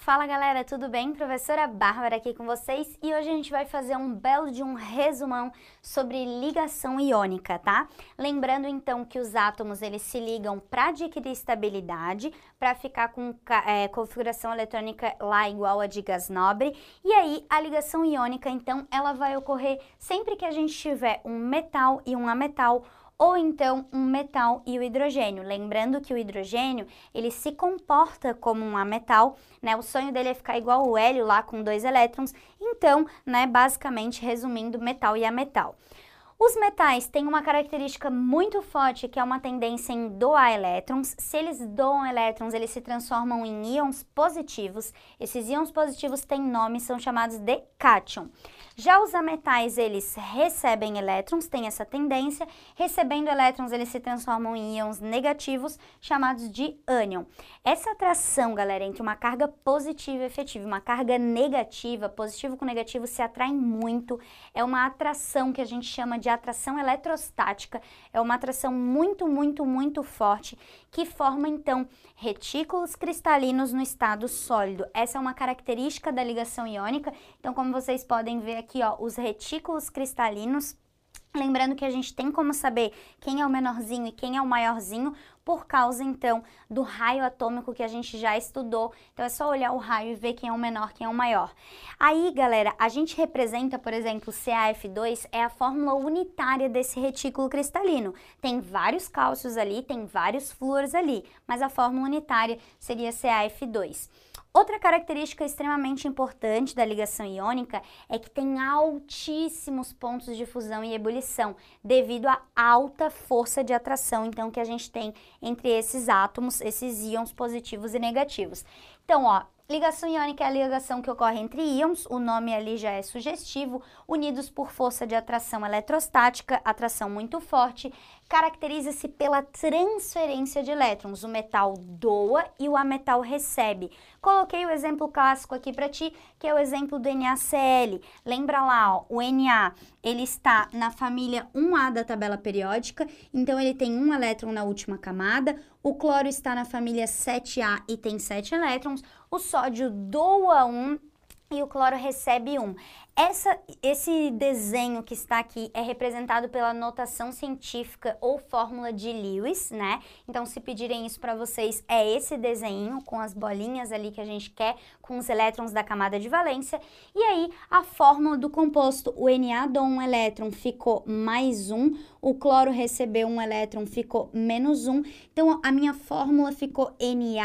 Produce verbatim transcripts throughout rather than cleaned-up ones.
Fala galera, tudo bem? Professora Bárbara aqui com vocês e hoje a gente vai fazer um belo de um resumão sobre ligação iônica, tá? Lembrando então que os átomos eles se ligam para adquirir estabilidade, para ficar com é, configuração eletrônica lá igual a de gás nobre, e aí a ligação iônica então ela vai ocorrer sempre que a gente tiver um metal e um ametal, ou então um metal e o hidrogênio. Lembrando que o hidrogênio, ele se comporta como um ametal, né? O sonho dele é ficar igual o hélio lá com dois elétrons. Então, né, basicamente, resumindo, metal e ametal. Os metais têm uma característica muito forte, que é uma tendência em doar elétrons. Se eles doam elétrons, eles se transformam em íons positivos. Esses íons positivos têm nome, são chamados de cátion. Já os ametais, eles recebem elétrons, têm essa tendência. Recebendo elétrons, eles se transformam em íons negativos, chamados de ânion. Essa atração, galera, entre uma carga positiva e efetiva e uma carga negativa, positivo com negativo se atraem muito. É uma atração que a gente chama de atração eletrostática. É uma atração muito, muito, muito forte que forma, então, retículos cristalinos no estado sólido. Essa é uma característica da ligação iônica. Então, como vocês podem ver aqui, ó, os retículos cristalinos. Lembrando que a gente tem como saber quem é o menorzinho e quem é o maiorzinho por causa, então, do raio atômico que a gente já estudou. Então, é só olhar o raio e ver quem é o menor, quem é o maior. Aí, galera, a gente representa, por exemplo, C A F dois, é a fórmula unitária desse retículo cristalino. Tem vários cálcios ali, tem vários flúoros ali, mas a fórmula unitária seria C A F dois. Outra característica extremamente importante da ligação iônica é que tem altíssimos pontos de fusão e ebulição, devido à alta força de atração, então, que a gente tem entre esses átomos, esses íons positivos e negativos. Então, ó, ligação iônica é a ligação que ocorre entre íons, o nome ali já é sugestivo, unidos por força de atração eletrostática, atração muito forte, caracteriza-se pela transferência de elétrons, o metal doa e o ametal recebe. Coloquei o exemplo clássico aqui para ti, que é o exemplo do NaCl. Lembra lá, ó, o Na, ele está na família um A da tabela periódica, então ele tem um elétron na última camada, o cloro está na família sete A e tem sete elétrons, o sódio doa um e o cloro recebe um. Essa, esse desenho que está aqui é representado pela notação científica ou fórmula de Lewis, né? Então, se pedirem isso para vocês, é esse desenho com as bolinhas ali que a gente quer, com os elétrons da camada de valência. E aí, a fórmula do composto, o Na doou um elétron, ficou mais um, o cloro recebeu um elétron, ficou menos um. Então, a minha fórmula ficou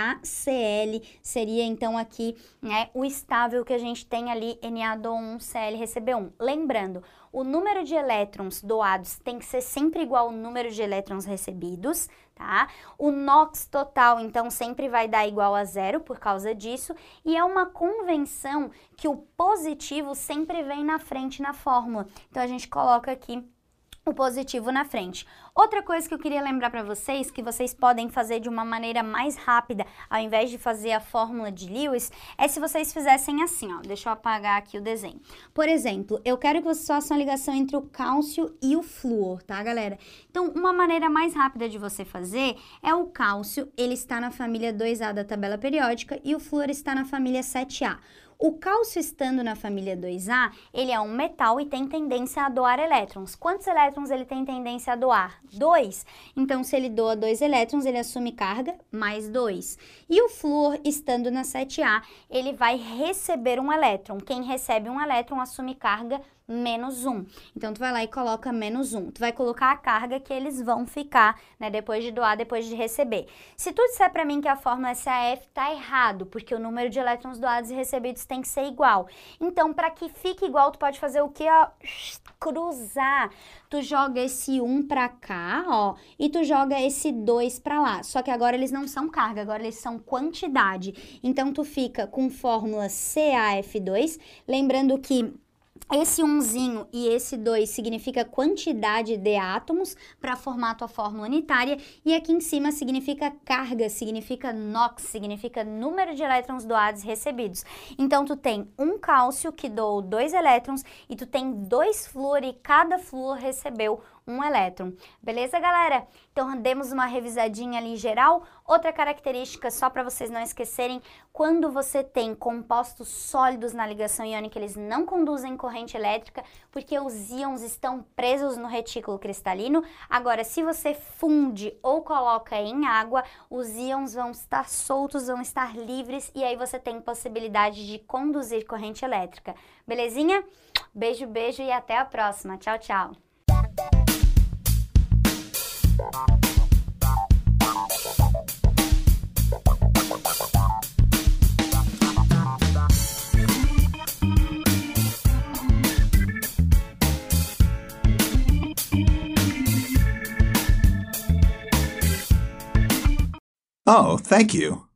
NaCl, seria então aqui, né, o estável que a gente tem ali, Na doou um, Cl recebeu um. Lembrando, o número de elétrons doados tem que ser sempre igual ao número de elétrons recebidos, tá? O NOx total, então, sempre vai dar igual a zero por causa disso, e é uma convenção que o positivo sempre vem na frente na fórmula. Então, a gente coloca aqui o positivo na frente. Outra coisa que eu queria lembrar para vocês, que vocês podem fazer de uma maneira mais rápida, ao invés de fazer a fórmula de Lewis, é se vocês fizessem assim, ó. Deixa eu apagar aqui o desenho. Por exemplo, eu quero que vocês façam a ligação entre o cálcio e o flúor, tá, galera? Então, uma maneira mais rápida de você fazer é o cálcio, ele está na família dois A da tabela periódica e o flúor está na família sete A. O cálcio estando na família dois A, ele é um metal e tem tendência a doar elétrons. Quantos elétrons ele tem tendência a doar? dois. Então, se ele doa dois elétrons, ele assume carga mais dois. E o flúor estando na sete A, ele vai receber um elétron. Quem recebe um elétron assume carga menos um. Então, tu vai lá e coloca menos um. Tu vai colocar a carga que eles vão ficar, né, depois de doar, depois de receber. Se tu disser pra mim que a fórmula é C A F, tá errado, porque o número de elétrons doados e recebidos tem que ser igual. Então, para que fique igual, tu pode fazer o quê? Ó, cruzar. Tu joga esse um pra cá, ó, e tu joga esse dois pra lá. Só que agora eles não são carga, agora eles são quantidade. Então, tu fica com fórmula C A F dois, lembrando que esse umzinho e esse dois significa quantidade de átomos para formar a tua fórmula unitária, e aqui em cima significa carga, significa NOx, significa número de elétrons doados e recebidos. Então, tu tem um cálcio que doou dois elétrons e tu tem dois flúor e cada flúor recebeu um elétron. Beleza, galera? Então, demos uma revisadinha ali geral. Outra característica, só para vocês não esquecerem, quando você tem compostos sólidos na ligação iônica, eles não conduzem corrente elétrica, porque os íons estão presos no retículo cristalino. Agora, se você funde ou coloca em água, os íons vão estar soltos, vão estar livres, e aí você tem possibilidade de conduzir corrente elétrica. Belezinha? Beijo, beijo e até a próxima. Tchau, tchau! Oh, thank you.